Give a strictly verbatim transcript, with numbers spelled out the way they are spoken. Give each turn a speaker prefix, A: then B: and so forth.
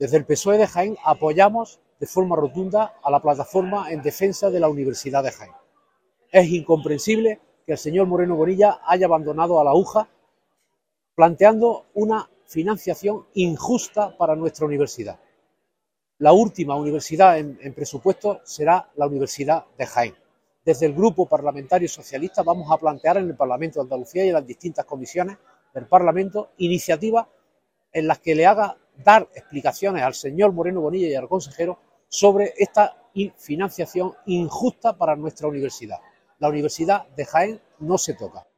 A: Desde el P S O E de Jaén apoyamos de forma rotunda a la plataforma en defensa de la Universidad de Jaén. Es incomprensible que el señor Moreno Bonilla haya abandonado a la U J A planteando una financiación injusta para nuestra universidad. La última universidad en, en presupuesto será la Universidad de Jaén. Desde el Grupo Parlamentario Socialista vamos a plantear en el Parlamento de Andalucía y en las distintas comisiones del Parlamento iniciativas en las que le haga dar explicaciones al señor Moreno Bonilla y al consejero sobre esta financiación injusta para nuestra universidad. La Universidad de Jaén no se toca.